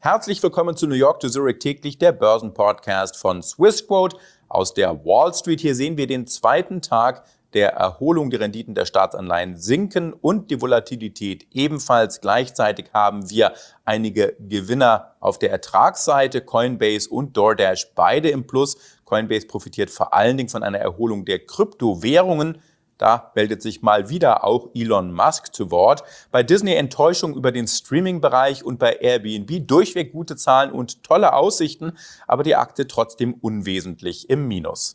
Herzlich willkommen zu New York to Zurich täglich, der Börsenpodcast von Swissquote aus der Wall Street. Hier sehen wir den zweiten Tag der Erholung. Die Renditen der Staatsanleihen sinken und die Volatilität ebenfalls. Gleichzeitig haben wir einige Gewinner auf der Ertragsseite, Coinbase und DoorDash, beide im Plus. Coinbase profitiert vor allen Dingen von einer Erholung der Kryptowährungen. Da meldet sich mal wieder auch Elon Musk zu Wort. Bei Disney Enttäuschung über den Streaming-Bereich und bei Airbnb durchweg gute Zahlen und tolle Aussichten, aber die Aktie trotzdem unwesentlich im Minus.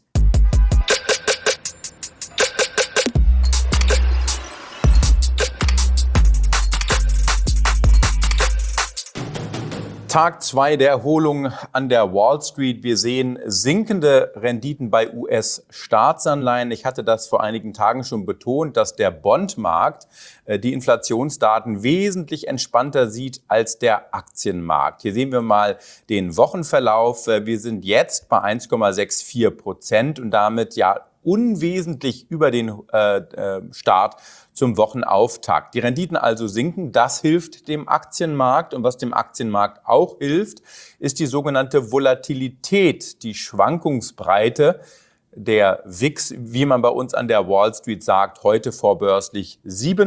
Tag 2 der Erholung an der Wall Street. Wir sehen sinkende Renditen bei US-Staatsanleihen. Ich hatte das vor einigen Tagen schon betont, dass der Bondmarkt die Inflationsdaten wesentlich entspannter sieht als der Aktienmarkt. Hier sehen wir mal den Wochenverlauf. Wir sind jetzt bei 1,64% und damit ja unwesentlich über den Start zum Wochenauftakt. Die Renditen also sinken, das hilft dem Aktienmarkt. Und was dem Aktienmarkt auch hilft, ist die sogenannte Volatilität, die Schwankungsbreite. Der VIX, wie man bei uns an der Wall Street sagt, heute vorbörslich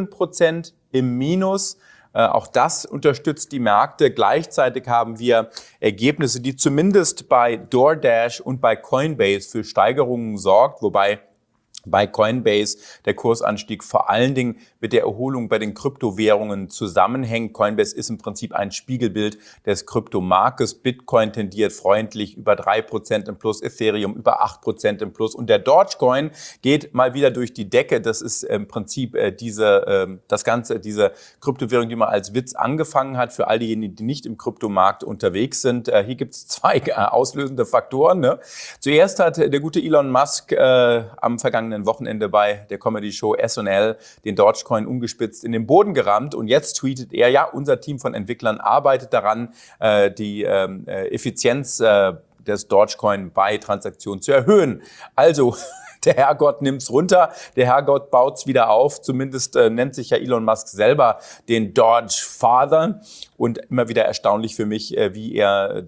7% im Minus. Auch das unterstützt die Märkte. Gleichzeitig haben wir Ergebnisse, die zumindest bei DoorDash und bei Coinbase für Steigerungen sorgt, wobei bei Coinbase der Kursanstieg vor allen Dingen mit der Erholung bei den Kryptowährungen zusammenhängt. Coinbase ist im Prinzip ein Spiegelbild des Kryptomarktes. Bitcoin tendiert freundlich über 3% im Plus, Ethereum über 8% im Plus und der Dogecoin geht mal wieder durch die Decke. Das ist im Prinzip diese Kryptowährung, die man als Witz angefangen hat für all diejenigen, die nicht im Kryptomarkt unterwegs sind. Hier gibt es zwei auslösende Faktoren. Ne? Zuerst hat der gute Elon Musk am vergangenen Wochenende bei der Comedy-Show SNL den Dogecoin umgespitzt in den Boden gerammt und jetzt tweetet er, ja, unser Team von Entwicklern arbeitet daran, die Effizienz des Dogecoin bei Transaktionen zu erhöhen. Also der Herrgott nimmt's runter, der Herrgott baut's wieder auf. Zumindest nennt sich ja Elon Musk selber den Doge Father. Und immer wieder erstaunlich für mich, wie er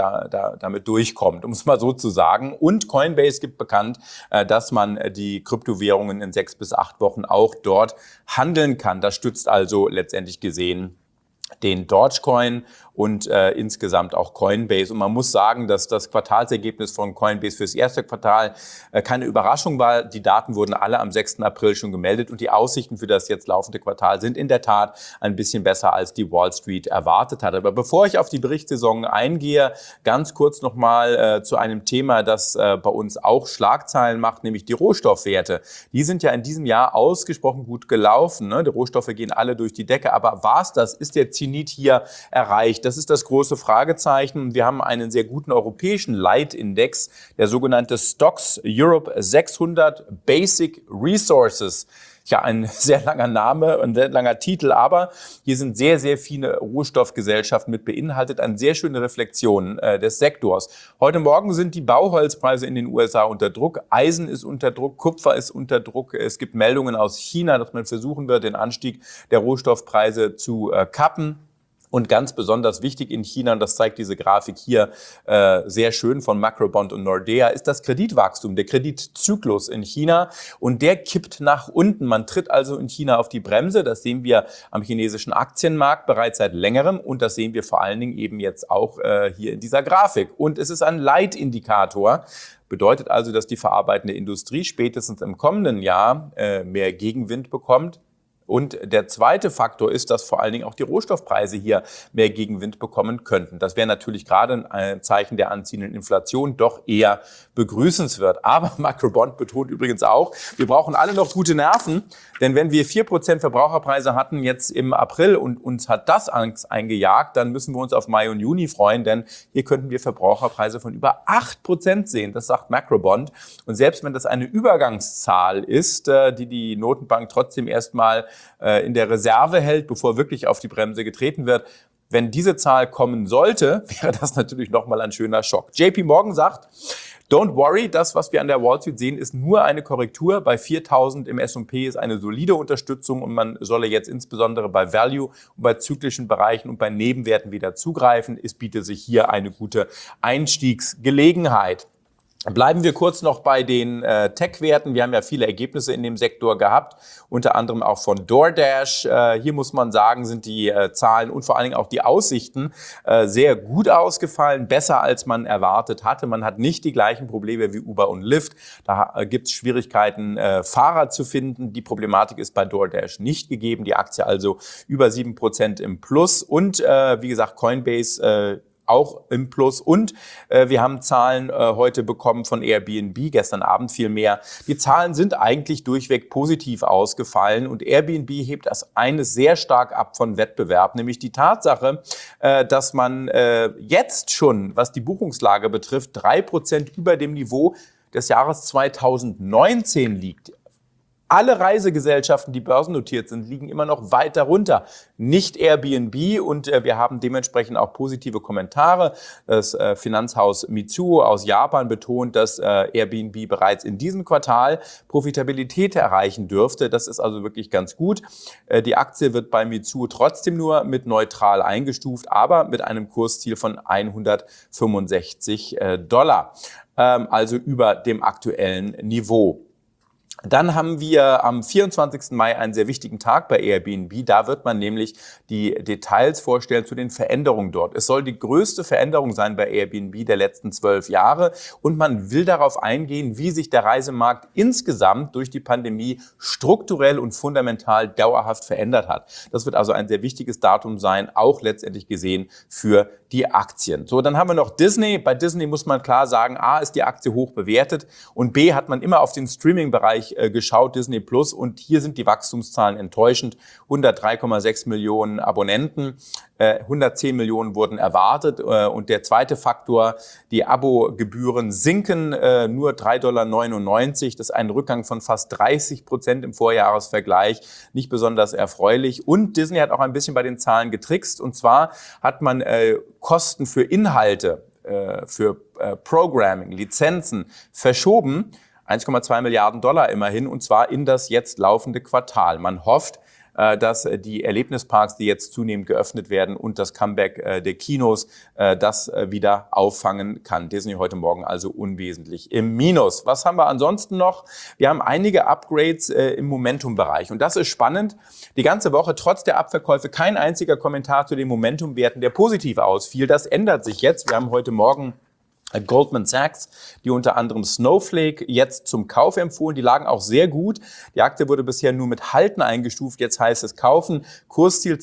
damit durchkommt, um es mal so zu sagen. Und Coinbase gibt bekannt, dass man die Kryptowährungen in 6 bis 8 Wochen auch dort handeln kann. Das stützt also letztendlich gesehen den Dogecoin und insgesamt auch Coinbase. Und man muss sagen, dass das Quartalsergebnis von Coinbase fürs erste Quartal keine Überraschung war. Die Daten wurden alle am 6. April schon gemeldet und die Aussichten für das jetzt laufende Quartal sind in der Tat ein bisschen besser, als die Wall Street erwartet hat. Aber bevor ich auf die Berichtssaison eingehe, ganz kurz nochmal zu einem Thema, das bei uns auch Schlagzeilen macht, nämlich die Rohstoffwerte. Die sind ja in diesem Jahr ausgesprochen gut gelaufen. Ne? Die Rohstoffe gehen alle durch die Decke. Aber war's das? Ist der Zenit hier erreicht? Das ist das große Fragezeichen. Wir haben einen sehr guten europäischen Leitindex, der sogenannte Stocks Europe 600 Basic Resources. Ja, ein sehr langer Name, ein sehr langer Titel, aber hier sind sehr, sehr viele Rohstoffgesellschaften mit beinhaltet. Eine sehr schöne Reflexion des Sektors. Heute Morgen sind die Bauholzpreise in den USA unter Druck. Eisen ist unter Druck, Kupfer ist unter Druck. Es gibt Meldungen aus China, dass man versuchen wird, den Anstieg der Rohstoffpreise zu kappen. Und ganz besonders wichtig in China, und das zeigt diese Grafik hier sehr schön von Macrobond und Nordea, ist das Kreditwachstum, der Kreditzyklus in China. Und der kippt nach unten. Man tritt also in China auf die Bremse. Das sehen wir am chinesischen Aktienmarkt bereits seit längerem. Und das sehen wir vor allen Dingen eben jetzt auch hier in dieser Grafik. Und es ist ein Leitindikator. Bedeutet also, dass die verarbeitende Industrie spätestens im kommenden Jahr mehr Gegenwind bekommt. Und der zweite Faktor ist, dass vor allen Dingen auch die Rohstoffpreise hier mehr Gegenwind bekommen könnten. Das wäre natürlich gerade ein Zeichen der anziehenden Inflation, doch eher begrüßenswert. Aber Macrobond betont übrigens auch, wir brauchen alle noch gute Nerven, denn wenn wir 4% Verbraucherpreise hatten jetzt im April und uns hat das Angst eingejagt, dann müssen wir uns auf Mai und Juni freuen, denn hier könnten wir Verbraucherpreise von über 8% sehen. Das sagt Macrobond. Und selbst wenn das eine Übergangszahl ist, die Notenbank trotzdem erstmal in der Reserve hält, bevor wirklich auf die Bremse getreten wird. Wenn diese Zahl kommen sollte, wäre das natürlich nochmal ein schöner Schock. JP Morgan sagt, Don't worry, das, was wir an der Wall Street sehen, ist nur eine Korrektur. Bei 4.000 im S&P ist eine solide Unterstützung und man solle jetzt insbesondere bei Value und bei zyklischen Bereichen und bei Nebenwerten wieder zugreifen. Es bietet sich hier eine gute Einstiegsgelegenheit. Bleiben wir kurz noch bei den Tech-Werten. Wir haben ja viele Ergebnisse in dem Sektor gehabt, unter anderem auch von DoorDash. Hier muss man sagen, sind die Zahlen und vor allen Dingen auch die Aussichten sehr gut ausgefallen, besser als man erwartet hatte. Man hat nicht die gleichen Probleme wie Uber und Lyft. Da gibt es Schwierigkeiten, Fahrer zu finden. Die Problematik ist bei DoorDash nicht gegeben. Die Aktie also über 7% im Plus und wie gesagt Coinbase auch im Plus. Und wir haben Zahlen heute bekommen von Airbnb, gestern Abend viel mehr. Die Zahlen sind eigentlich durchweg positiv ausgefallen und Airbnb hebt das eines sehr stark ab von Wettbewerb, nämlich die Tatsache, dass man jetzt schon, was die Buchungslage betrifft, 3% über dem Niveau des Jahres 2019 liegt. Alle Reisegesellschaften, die börsennotiert sind, liegen immer noch weiter runter. Nicht Airbnb und wir haben dementsprechend auch positive Kommentare. Das Finanzhaus Mizuho aus Japan betont, dass Airbnb bereits in diesem Quartal Profitabilität erreichen dürfte. Das ist also wirklich ganz gut. Die Aktie wird bei Mizuho trotzdem nur mit neutral eingestuft, aber mit einem Kursziel von $165, also über dem aktuellen Niveau. Dann haben wir am 24. Mai einen sehr wichtigen Tag bei Airbnb. Da wird man nämlich die Details vorstellen zu den Veränderungen dort. Es soll die größte Veränderung sein bei Airbnb der letzten 12 Jahre. Und man will darauf eingehen, wie sich der Reisemarkt insgesamt durch die Pandemie strukturell und fundamental dauerhaft verändert hat. Das wird also ein sehr wichtiges Datum sein, auch letztendlich gesehen für die Aktien. So, dann haben wir noch Disney. Bei Disney muss man klar sagen, A, ist die Aktie hoch bewertet und B, hat man immer auf den Streaming-Bereich geschaut, Disney Plus, und hier sind die Wachstumszahlen enttäuschend. 103,6 Millionen Abonnenten, 110 Millionen wurden erwartet und der zweite Faktor, die Abogebühren sinken, nur $3,99. Das ist ein Rückgang von fast 30% im Vorjahresvergleich, nicht besonders erfreulich. Und Disney hat auch ein bisschen bei den Zahlen getrickst, und zwar hat man Kosten für Inhalte, für Programming, Lizenzen verschoben, $1,2 Milliarden immerhin, und zwar in das jetzt laufende Quartal. Man hofft, dass die Erlebnisparks, die jetzt zunehmend geöffnet werden, und das Comeback der Kinos das wieder auffangen kann. Disney heute Morgen also unwesentlich im Minus. Was haben wir ansonsten noch? Wir haben einige Upgrades im Momentum-Bereich, und das ist spannend. Die ganze Woche trotz der Abverkäufe kein einziger Kommentar zu den Momentum-Werten, der positiv ausfiel. Das ändert sich jetzt. Wir haben heute Morgen Goldman Sachs, die unter anderem Snowflake jetzt zum Kauf empfohlen. Die lagen auch sehr gut. Die Aktie wurde bisher nur mit Halten eingestuft. Jetzt heißt es kaufen. Kursziel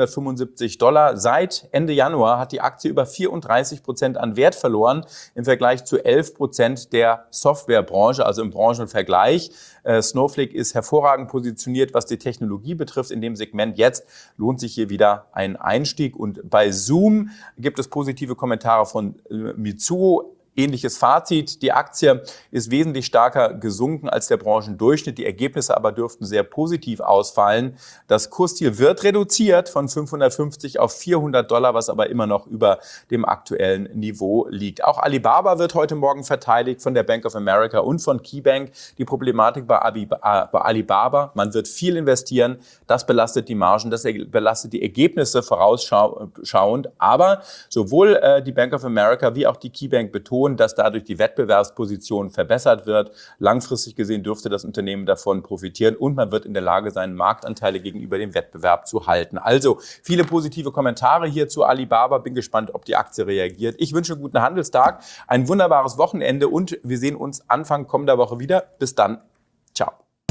$275. Seit Ende Januar hat die Aktie über 34% an Wert verloren im Vergleich zu 11% der Softwarebranche, also im Branchenvergleich. Snowflake ist hervorragend positioniert, was die Technologie betrifft in dem Segment. Jetzt lohnt sich hier wieder ein Einstieg. Und bei Zoom gibt es positive Kommentare von Mizuho. Ähnliches Fazit. Die Aktie ist wesentlich stärker gesunken als der Branchendurchschnitt. Die Ergebnisse aber dürften sehr positiv ausfallen. Das Kursziel wird reduziert von $550 auf $400, was aber immer noch über dem aktuellen Niveau liegt. Auch Alibaba wird heute Morgen verteidigt von der Bank of America und von KeyBank. Die Problematik bei Alibaba: man wird viel investieren. Das belastet die Margen, das belastet die Ergebnisse vorausschauend. Aber sowohl die Bank of America wie auch die KeyBank betonen, dass dadurch die Wettbewerbsposition verbessert wird. Langfristig gesehen dürfte das Unternehmen davon profitieren und man wird in der Lage sein, Marktanteile gegenüber dem Wettbewerb zu halten. Also viele positive Kommentare hier zu Alibaba. Bin gespannt, ob die Aktie reagiert. Ich wünsche einen guten Handelstag, ein wunderbares Wochenende und wir sehen uns Anfang kommender Woche wieder. Bis dann. Ciao.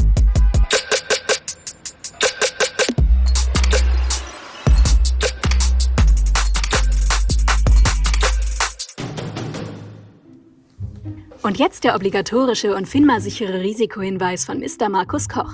Und jetzt der obligatorische und FINMA-sichere Risikohinweis von Mr. Markus Koch.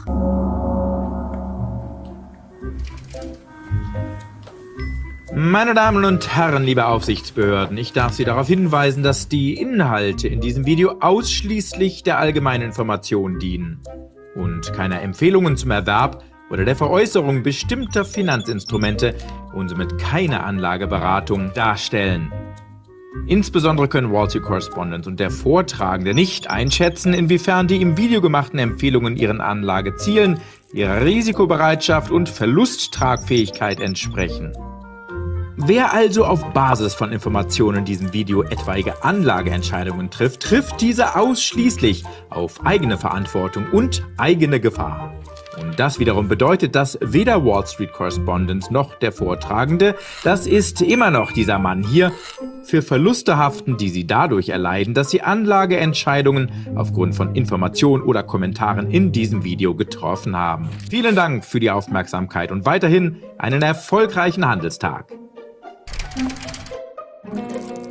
Meine Damen und Herren, liebe Aufsichtsbehörden, ich darf Sie darauf hinweisen, dass die Inhalte in diesem Video ausschließlich der allgemeinen Information dienen und keine Empfehlungen zum Erwerb oder der Veräußerung bestimmter Finanzinstrumente und somit keine Anlageberatung darstellen. Insbesondere können Wall Street Correspondent und der Vortragende nicht einschätzen, inwiefern die im Video gemachten Empfehlungen ihren Anlagezielen, ihrer Risikobereitschaft und Verlusttragfähigkeit entsprechen. Wer also auf Basis von Informationen in diesem Video etwaige Anlageentscheidungen trifft, trifft diese ausschließlich auf eigene Verantwortung und eigene Gefahr. Und das wiederum bedeutet, dass weder Wall Street Correspondent noch der Vortragende, das ist immer noch dieser Mann hier, für Verluste haften, die sie dadurch erleiden, dass sie Anlageentscheidungen aufgrund von Informationen oder Kommentaren in diesem Video getroffen haben. Vielen Dank für die Aufmerksamkeit und weiterhin einen erfolgreichen Handelstag.